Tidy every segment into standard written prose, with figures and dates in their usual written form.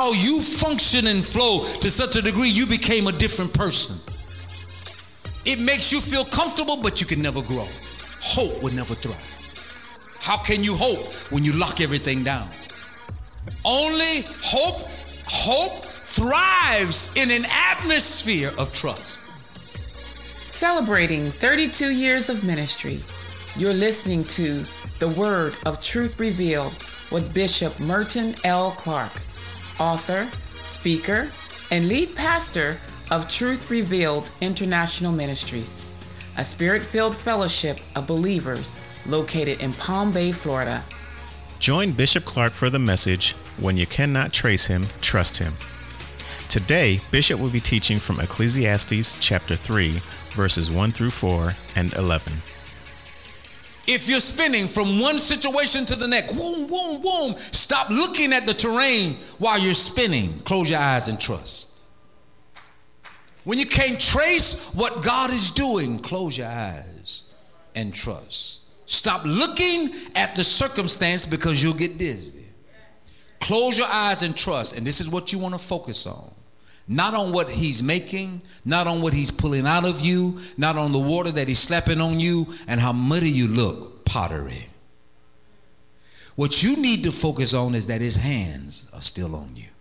how you function and flow to such a degree you became a different person. It makes you feel comfortable, but you can never grow. Hope will never thrive. How can you hope when you lock everything down? Only hope thrives in an atmosphere of trust. Celebrating 32 years of ministry, you're listening to The Word of Truth Revealed with Bishop Merton L. Clark, author, speaker, and lead pastor of Truth Revealed International Ministries, a spirit-filled fellowship of believers located in Palm Bay, Florida. Join Bishop Clark for the message, When You Cannot Trace Him, Trust Him. Today, Bishop will be teaching from Ecclesiastes chapter 3, verses 1 through 4 and 11. If you're spinning from one situation to the next, boom, boom, boom, stop looking at the terrain while you're spinning. Close your eyes and trust. When you can't trace what God is doing, close your eyes and trust. Stop looking at the circumstance because you'll get dizzy. Close your eyes and trust. And this is what you want to focus on. Not on what he's making, not on what he's pulling out of you, not on the water that he's slapping on you and how muddy you look, pottery. What you need to focus on is that his hands are still on you.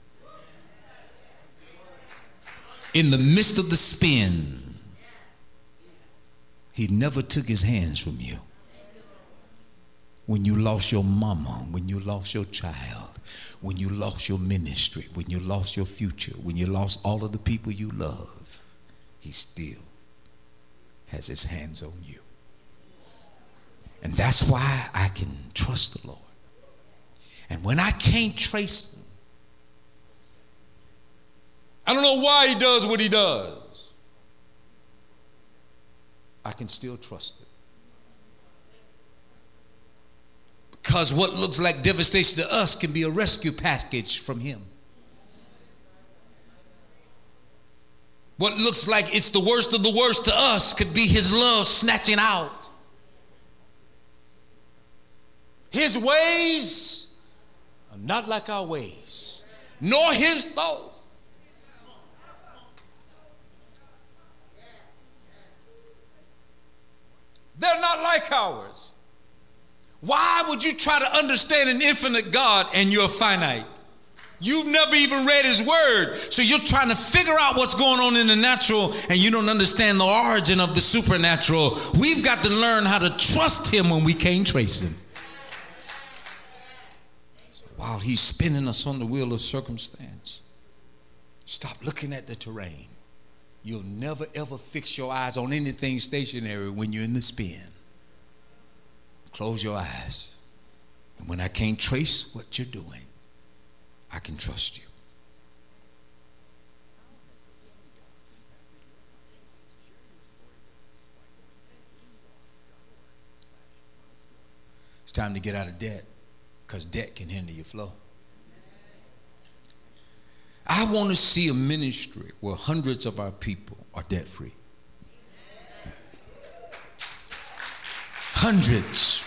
In the midst of the spin, he never took his hands from you. When you lost your mama, when you lost your child, when you lost your ministry, when you lost your future, when you lost all of the people you love, he still has his hands on you. And that's why I can trust the Lord. And when I can't trace him, I don't know why he does what he does, I can still trust him. Because what looks like devastation to us can be a rescue package from him. What looks like it's the worst of the worst to us could be his love snatching out. His ways are not like our ways, nor his thoughts. They're not like ours. Why would you try to understand an infinite God and you're finite? You've never even read his word. So you're trying to figure out what's going on in the natural and you don't understand the origin of the supernatural. We've got to learn how to trust him when we can't trace him. So while he's spinning us on the wheel of circumstance, stop looking at the terrain. You'll never ever fix your eyes on anything stationary when you're in the spin. Close your eyes. And when I can't trace what you're doing, I can trust you. It's time to get out of debt because debt can hinder your flow. I want to see a ministry where hundreds of our people are debt-free. Hundreds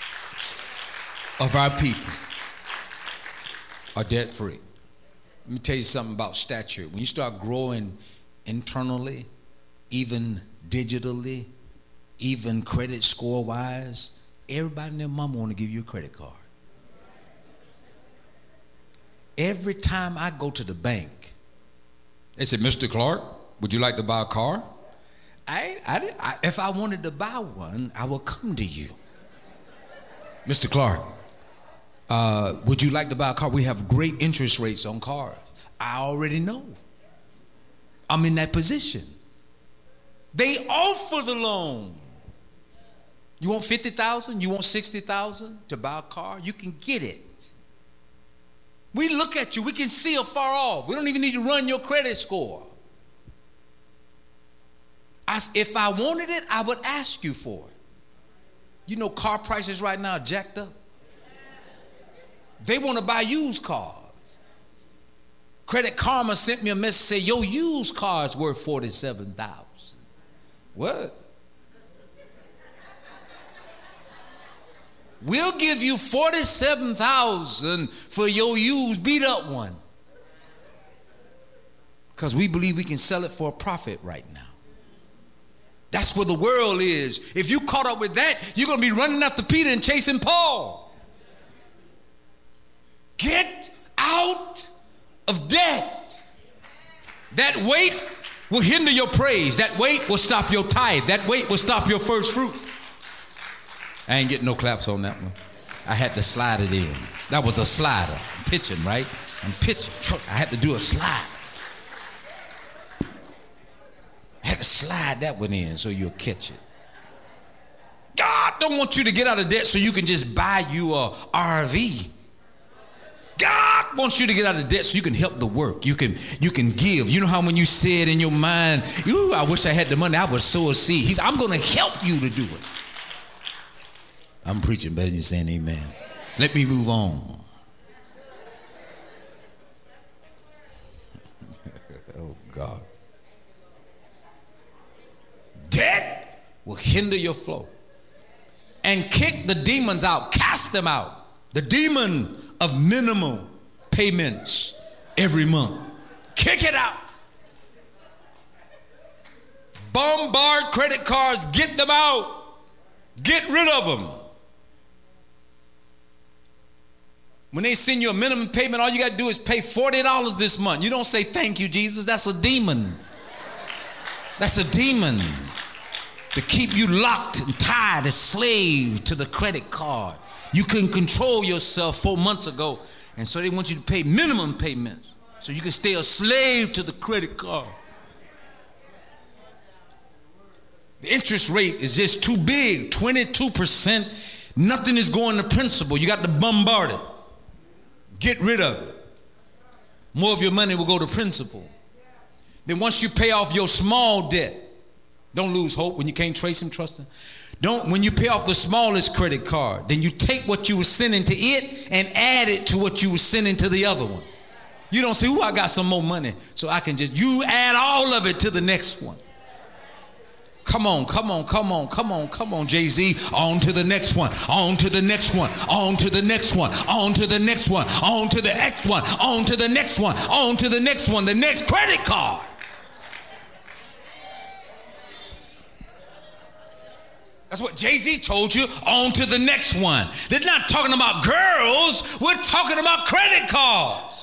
of our people are debt-free. Let me tell you something about stature. When you start growing internally, even digitally, even credit score-wise, everybody and their mama want to give you a credit card. Every time I go to the bank, they say, Mr. Clark, would you like to buy a car? If I wanted to buy one, I would come to you. Mr. Clark, would you like to buy a car? We have great interest rates on cars. I already know. I'm in that position. They offer the loan. You want $50,000? You want $60,000 to buy a car? You can get it. We look at you. We can see afar off. We don't even need to run your credit score. If I wanted it, I would ask you for it. You know car prices right now are jacked up. They want to buy used cars. Credit Karma sent me a message saying your used car is worth $47,000. What? We'll give you $47,000 for your used beat up one. Because we believe we can sell it for a profit right now. That's where the world is. If you caught up with that, you're going to be running after Peter and chasing Paul. Get out of debt. That weight will hinder your praise. That weight will stop your tithe. That weight will stop your first fruit. I ain't getting no claps on that one. I had to slide it in. That was a slider. I'm pitching, right? I'm pitching. I had to do a slide. I had to slide that one in so you'll catch it. God don't want you to get out of debt so you can just buy you a RV. God wants you to get out of debt so you can help the work. You can give. You know how when you say it in your mind, "Ooh, I wish I had the money, I would sow a seed." He's, I'm going to help you to do it. I'm preaching better than you saying amen. Let me move on. Oh, God. Debt will hinder your flow. And kick the demons out. Cast them out. The demon of minimum payments every month. Kick it out. Bombard credit cards. Get them out. Get rid of them. When they send you a minimum payment, all you got to do is pay $40 this month. You don't say, "Thank you, Jesus." That's a demon. That's a demon to keep you locked and tied, a slave to the credit card. You couldn't control yourself 4 months ago, and so they want you to pay minimum payments so you can stay a slave to the credit card. The interest rate is just too big, 22%. Nothing is going to principal. You got to bombard it. Get rid of it. More of your money will go to principal. Then once you pay off your small debt, don't lose hope when you can't trace him, trust him. When you pay off the smallest credit card, then you take what you were sending to it and add it to what you were sending to the other one. You don't say, "Ooh, I got some more money, so I can just," you add all of it to the next one. Come on, come on, come on, come on, come on, Jay-Z. On to the next one, on to the next one, on to the next one, on to the next one, on to the next one, on to the next one, on to the next one, the next credit card. That's what Jay-Z told you, on to the next one. They're not talking about girls, we're talking about credit cards.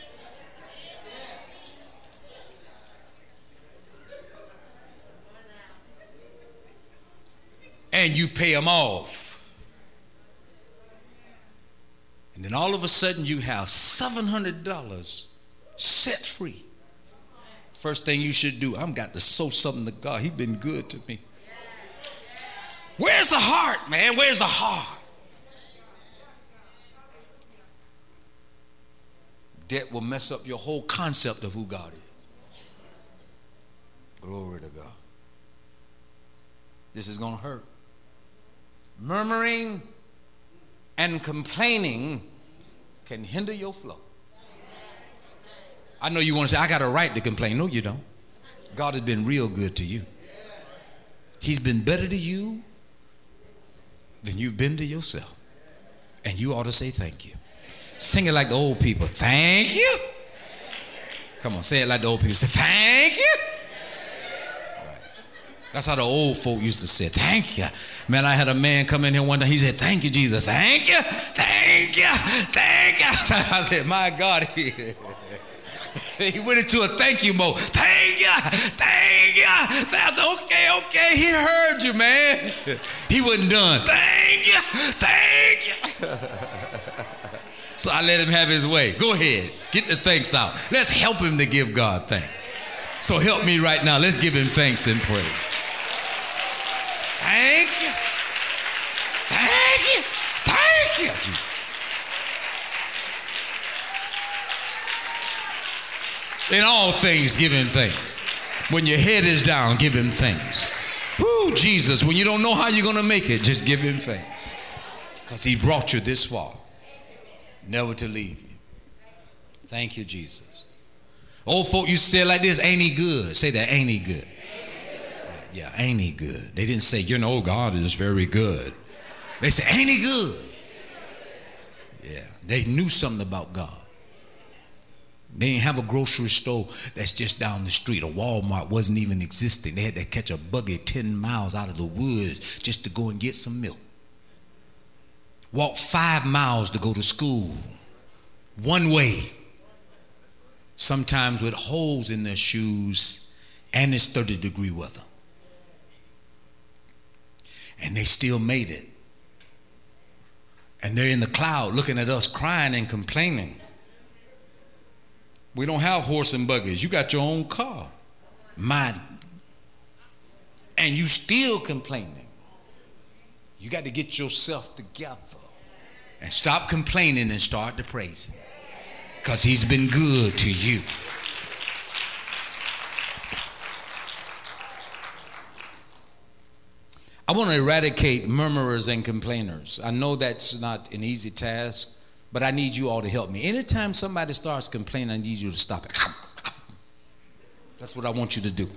And you pay them off. And then all of a sudden you have $700 set free. First thing you should do, I've got to sow something to God. He's been good to me. Where's the heart, man? Where's the heart? Debt will mess up your whole concept of who God is. Glory to God. This is going to hurt. Murmuring and complaining can hinder your flow. I know you want to say, "I got a right to complain." No, you don't. God has been real good to you. He's been better to you than you've been to yourself. And you ought to say thank you. Sing it like the old people. Thank you. Come on, say it like the old people. Say, "Thank you." That's how the old folk used to say, "Thank you." Man, I had a man come in here one time. He said, "Thank you, Jesus." "Thank you, thank you, thank you." I said, my God. He went into a thank you mode. "Thank you, thank you." That's okay. He heard you, man. He wasn't done. "Thank you, thank you." So I let him have his way. Go ahead. Get the thanks out. Let's help him to give God thanks. So help me right now. Let's give him thanks and praise. Thank you. Thank you. Thank you, Jesus. In all things, give him thanks. When your head is down, give him thanks. Woo, Jesus, when you don't know how you're going to make it, just give him thanks. Because he brought you this far, never to leave you. Thank you, Jesus. Old folk used to say it like this, "Ain't he good?" Say that, "Ain't he good?" Yeah, ain't he good? They didn't say, "God is very good." They said, "Ain't he good?" Yeah, they knew something about God. They didn't have a grocery store that's just down the street. A Walmart wasn't even existing. They had to catch a buggy 10 miles out of the woods just to go and get some milk. Walk 5 miles to go to school. One way. Sometimes with holes in their shoes, and it's 30-degree weather. And they still made it. And they're in the cloud looking at us crying and complaining. We don't have horse and buggies. You got your own car. Mine. And you still complaining. You got to get yourself together and stop complaining and start to praise him, because he's been good to you. I want to eradicate murmurers and complainers. I know that's not an easy task, but I need you all to help me. Anytime somebody starts complaining, I need you to stop it. That's what I want you to do.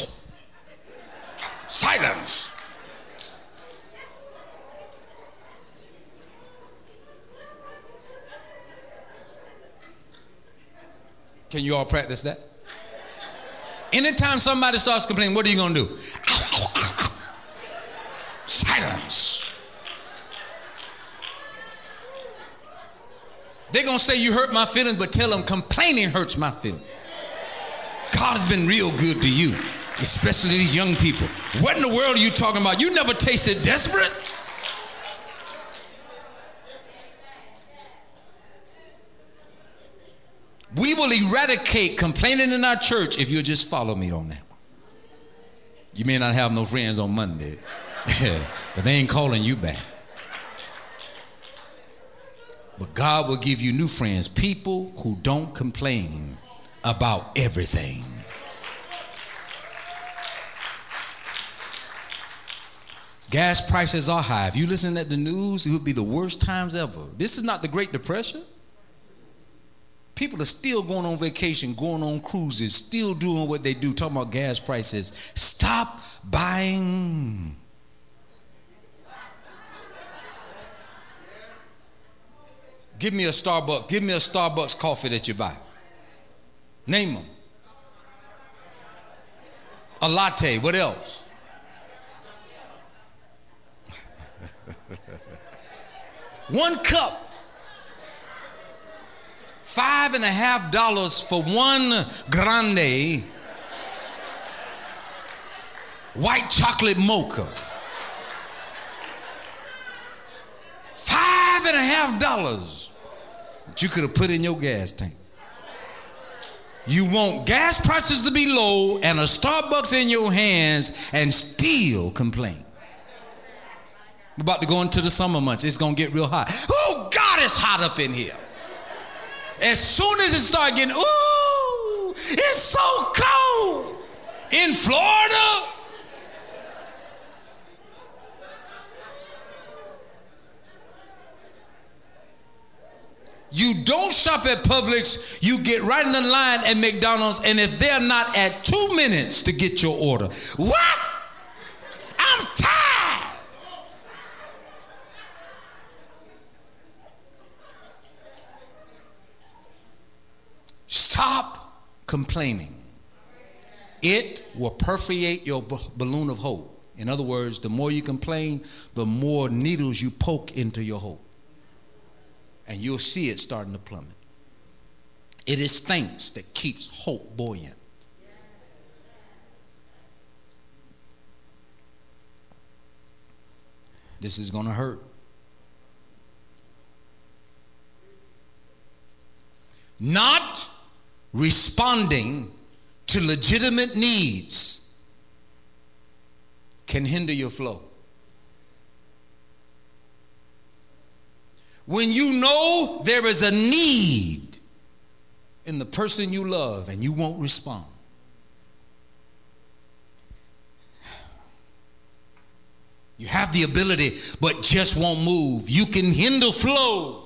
Silence. Can you all practice that? Anytime somebody starts complaining, what are you going to do? Silence. They're going to say you hurt my feelings, but tell them complaining hurts my feelings. God has been real good to you, especially these young people. What in the world are you talking about? You never tasted desperate? We will eradicate complaining in our church if you'll just follow me on that one. You may not have no friends on Monday, but they ain't calling you back. But God will give you new friends, people who don't complain about everything. Gas prices are high. If you listen to the news, it would be the worst times ever. This is not the Great Depression. People are still going on vacation, going on cruises, still doing what they do, talking about gas prices. Stop buying. Give me a Starbucks. Give me a Starbucks coffee that you buy. Name them. A latte. What else? One cup. $5.50 for one grande white chocolate mocha. $5.50 that you could have put in your gas tank. You want gas prices to be low and a Starbucks in your hands and still complain. We're about to go into the summer months. It's going to get real hot. Oh, God, it's hot up in here. As soon as it starts getting, ooh, it's so cold in Florida. You don't shop at Publix, you get right in the line at McDonald's, and if they're not at 2 minutes to get your order, what? I'm tired. Stop complaining. It will perforate your balloon of hope. In other words, the more you complain, the more needles you poke into your hope. And you'll see it starting to plummet. It is thanks that keeps hope buoyant. This is going to hurt. Not responding to legitimate needs can hinder your flow. When you know there is a need in the person you love and you won't respond, you have the ability but just won't move, you can hinder flow.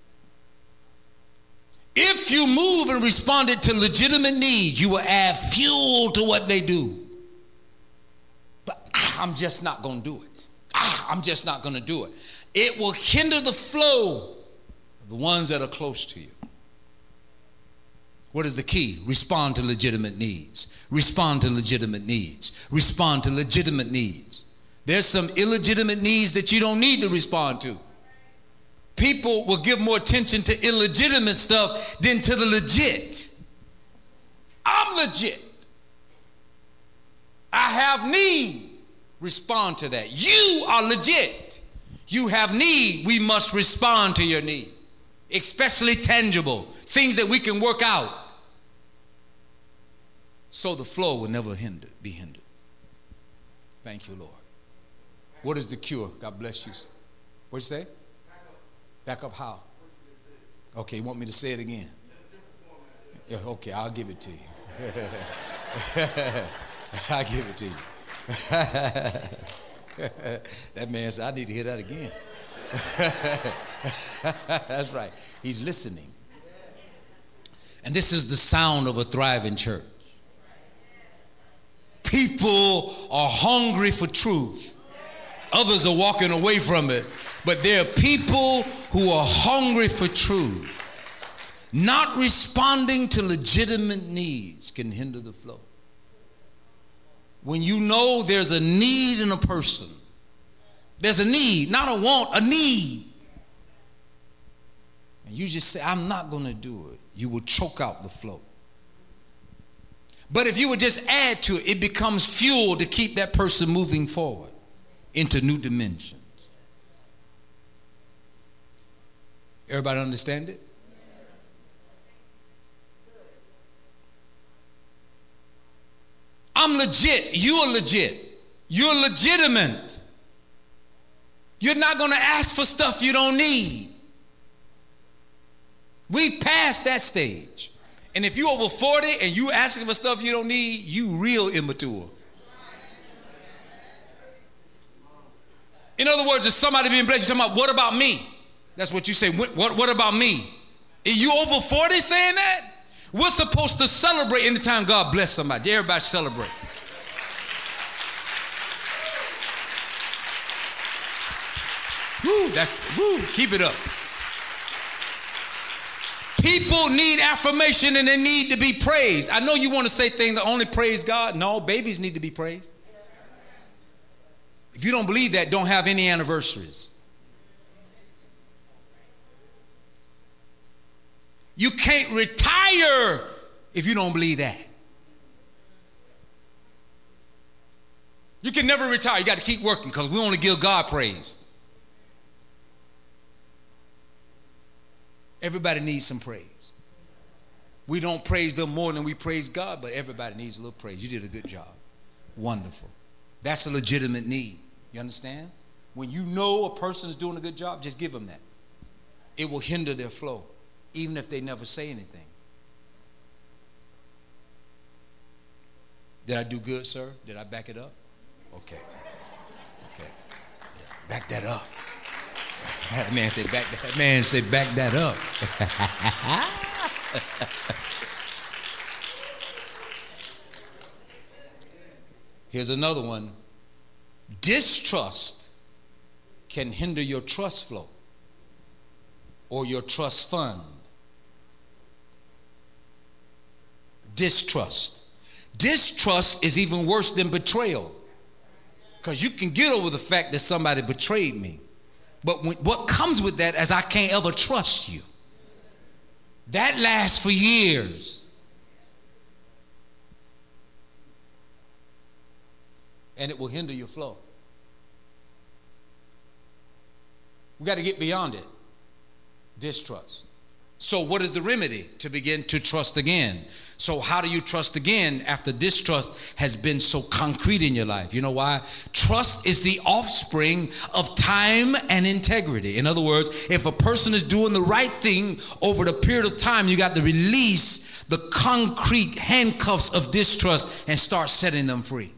If you move and responded to legitimate needs, you will add fuel to what they do. But I'm just not going to do it. I'm just not going to do it. It will hinder the flow of the ones that are close to you. What is the key? Respond to legitimate needs. Respond to legitimate needs. Respond to legitimate needs. There's some illegitimate needs that you don't need to respond to. People will give more attention to illegitimate stuff than to the legit. I'm legit. I have need. Respond to that. You are legit. You have need. We must respond to your need. Especially tangible, things that we can work out. So the flow will never be hindered. Thank you, Lord. What is the cure? God bless you. What'd you say? Back up how? Okay, you want me to say it again? Yeah, okay, I'll give it to you. I'll give it to you. That man said, I need to hear that again. That's right. He's listening. And this is the sound of a thriving church. People are hungry for truth. Others are walking away from it. But there are people who are hungry for truth. Not responding to legitimate needs can hinder the flow. When you know there's a need in a person, there's a need, not a want, a need. And you just say, I'm not going to do it. You will choke out the flow. But if you would just add to it, it becomes fuel to keep that person moving forward into new dimensions. Everybody understand it? I'm legit. You are legit. You're legitimate. You're not going to ask for stuff you don't need. We passed that stage. And if you over 40 and you asking for stuff you don't need, you real immature. In other words, if somebody being blessed, you're talking about, what about me? That's what you say. What about me? Are you over 40 saying that? We're supposed to celebrate anytime God bless somebody. Everybody celebrate. Woo, keep it up. People need affirmation and they need to be praised. I know you want to say things that only praise God. No, babies need to be praised. If you don't believe that, don't have any anniversaries. You can't retire if you don't believe that. You can never retire. You got to keep working because we only give God praise. Everybody needs some praise. We don't praise them more than we praise God, but everybody needs a little praise. You did a good job. Wonderful. That's a legitimate need. You understand? When you know a person is doing a good job, just give them that. It will hinder their flow, even if they never say anything. Did I do good, sir? Did I back it up? Okay. Okay. Yeah. Back that up. That man said back that up. Here's another one. Distrust can hinder your trust flow or your trust fund. Distrust. Distrust is even worse than betrayal, because you can get over the fact that somebody betrayed me. But what comes with that is I can't ever trust you. That lasts for years. And it will hinder your flow. We got to get beyond it. Distrust. So what is the remedy? To begin to trust again. So how do you trust again after distrust has been so concrete in your life? You know why? Trust is the offspring of time and integrity. In other words, if a person is doing the right thing over the period of time, you got to release the concrete handcuffs of distrust and start setting them free.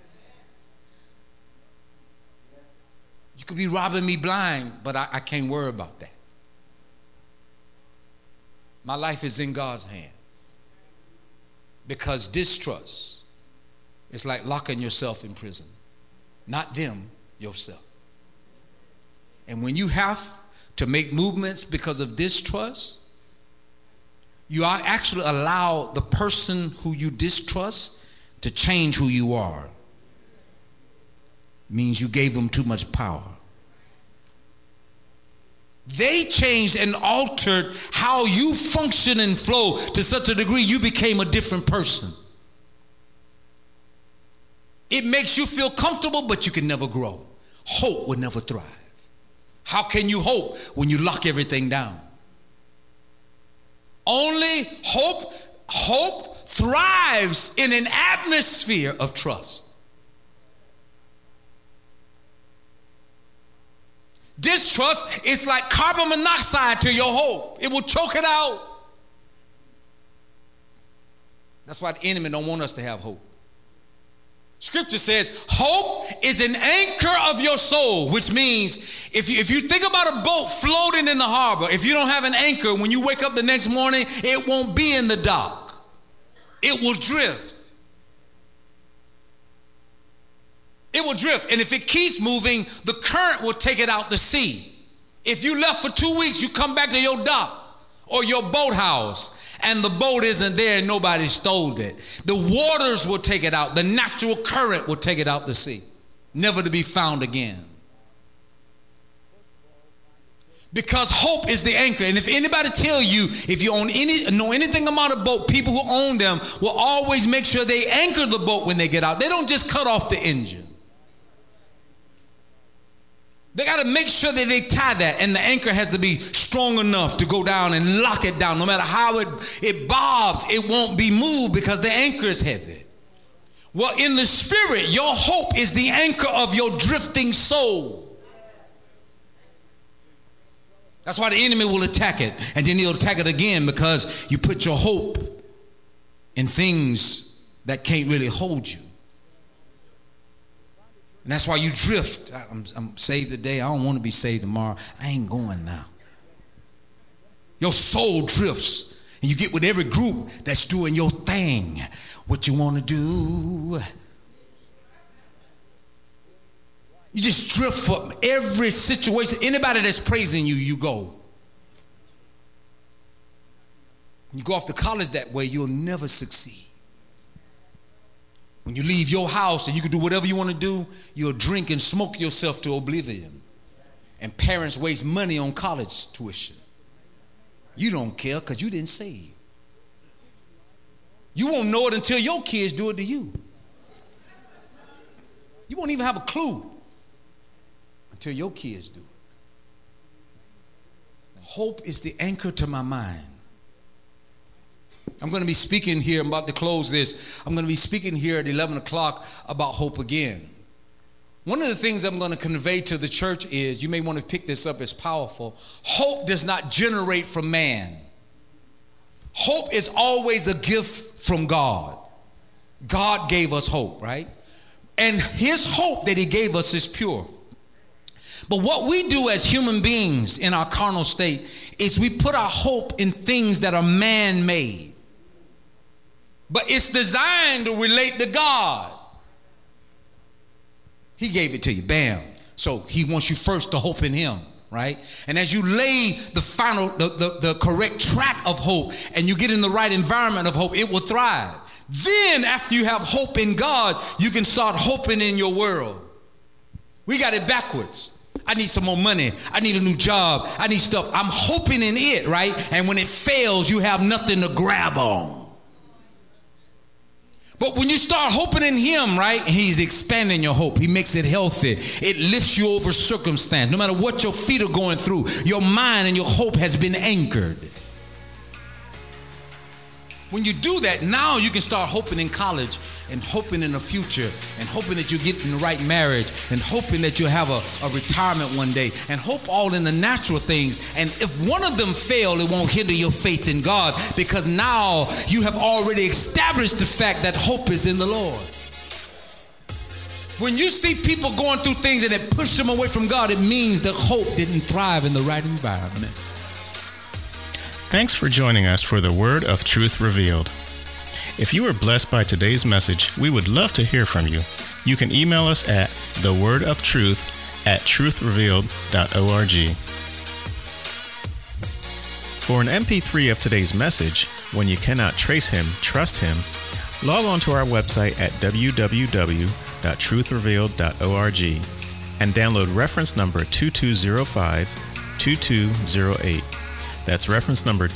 You could be robbing me blind, but I can't worry about that. My life is in God's hands. Because distrust is like locking yourself in prison. Not them, yourself. And when you have to make movements because of distrust, You are actually allow the person who you distrust to change who you are. Means you gave them too much power. They changed and altered how you function and flow to such a degree you became a different person. It makes you feel comfortable, but you can never grow. Hope will never thrive. How can you hope when you lock everything down? Only hope thrives in an atmosphere of trust. Distrust is like carbon monoxide to your hope. It will choke it out. That's why the enemy don't want us to have hope. Scripture says hope is an anchor of your soul, which means if you think about a boat floating in the harbor, if you don't have an anchor, when you wake up the next morning, it won't be in the dock. It will drift. It will drift. And if it keeps moving, the current will take it out to sea. If you left for 2 weeks, you come back to your dock or your boathouse, and the boat isn't there and nobody stole it. The waters will take it out. The natural current will take it out to sea, never to be found again. Because hope is the anchor. And if anybody tell you, if you know anything about a boat, people who own them will always make sure they anchor the boat when they get out. They don't just cut off the engine. They got to make sure that they tie that, and the anchor has to be strong enough to go down and lock it down. No matter how it bobs, it won't be moved because the anchor is heavy. Well, in the spirit, your hope is the anchor of your drifting soul. That's why the enemy will attack it, and then he'll attack it again because you put your hope in things that can't really hold you. And that's why you drift. I'm saved today. I don't want to be saved tomorrow. I ain't going now. Your soul drifts. And you get with every group that's doing your thing. What you want to do. You just drift from every situation. Anybody that's praising you, you go. When you go off to college that way, you'll never succeed. When you leave your house and you can do whatever you want to do, you'll drink and smoke yourself to oblivion. And parents waste money on college tuition. You don't care because you didn't save. You won't know it until your kids do it to you. You won't even have a clue until your kids do it. Hope is the anchor to my mind. I'm going to be speaking here, I'm about to close this. I'm going to be speaking here at 11 o'clock about hope again. One of the things I'm going to convey to the church is, you may want to pick this up as powerful, hope does not generate from man. Hope is always a gift from God. God gave us hope, right? And his hope that he gave us is pure. But what we do as human beings in our carnal state is we put our hope in things that are man-made. But it's designed to relate to God. He gave it to you, bam. So he wants you first to hope in him, right? And as you lay the correct track of hope and you get in the right environment of hope, it will thrive. Then after you have hope in God, you can start hoping in your world. We got it backwards. I need some more money. I need a new job. I need stuff. I'm hoping in it, right? And when it fails, you have nothing to grab on. But when you start hoping in him, right, he's expanding your hope. He makes it healthy. It lifts you over circumstance. No matter what your feet are going through, your mind and your hope has been anchored. When you do that, now you can start hoping in college and hoping in the future and hoping that you get in the right marriage and hoping that you'll have a retirement one day and hope all in the natural things. And if one of them fail, it won't hinder your faith in God because now you have already established the fact that hope is in the Lord. When you see people going through things and it pushed them away from God, it means that hope didn't thrive in the right environment. Thanks for joining us for the Word of Truth Revealed. If you were blessed by today's message, we would love to hear from you. You can email us at thewordofTruth@truthrevealed.org. For an MP3 of today's message, When You Cannot Trace Him, Trust Him, log on to our website at www.truthrevealed.org and download reference number 2205-2208. That's reference number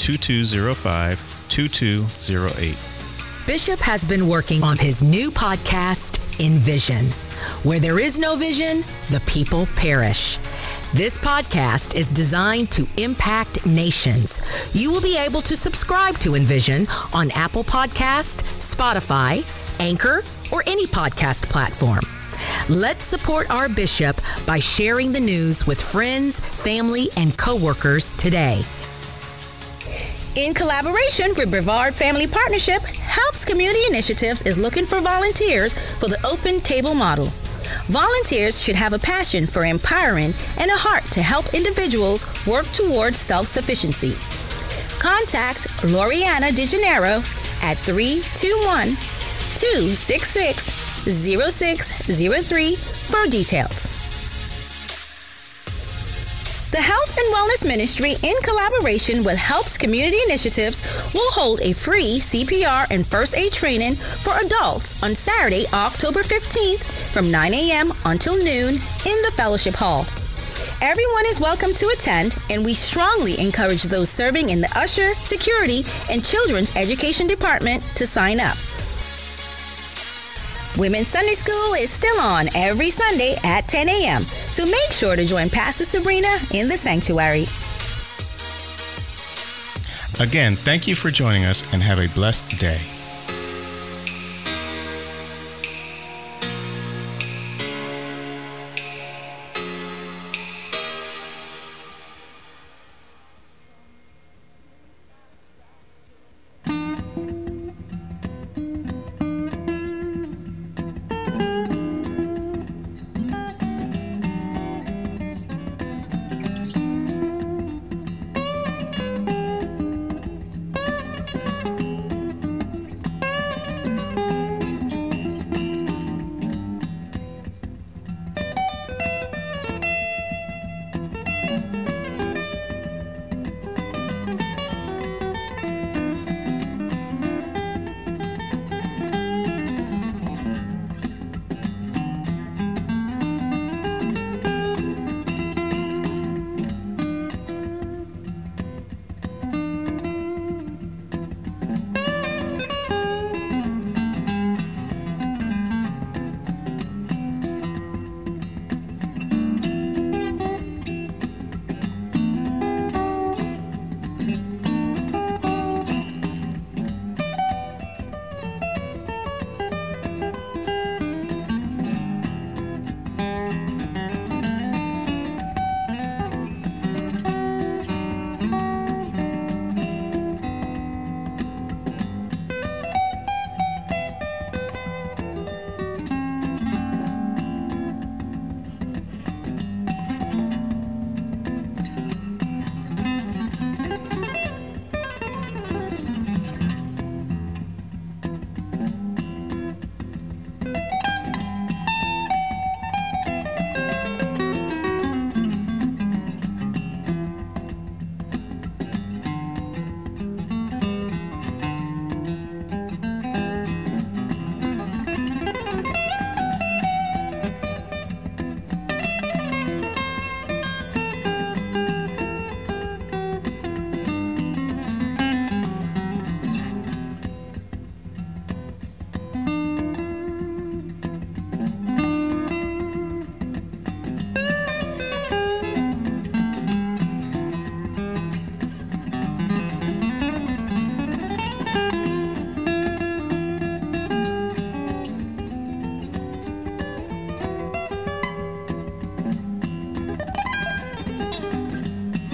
2205-2208. Bishop has been working on his new podcast, Envision. Where there is no vision, the people perish. This podcast is designed to impact nations. You will be able to subscribe to Envision on Apple Podcast, Spotify, Anchor, or any podcast platform. Let's support our bishop by sharing the news with friends, family, and coworkers today. In collaboration with Brevard Family Partnership, Helps Community Initiatives is looking for volunteers for the Open Table Model. Volunteers should have a passion for empowering and a heart to help individuals work towards self-sufficiency. Contact Loriana DeGennaro at 321-266-0603 for details. The Health and Wellness Ministry, in collaboration with Helps Community Initiatives, will hold a free CPR and first aid training for adults on Saturday, October 15th from 9 a.m. until noon in the Fellowship Hall. Everyone is welcome to attend, and we strongly encourage those serving in the usher, security, and children's education department to sign up. Women's Sunday School is still on every Sunday at 10 a.m., so make sure to join Pastor Sabrina in the sanctuary. Again, thank you for joining us and have a blessed day.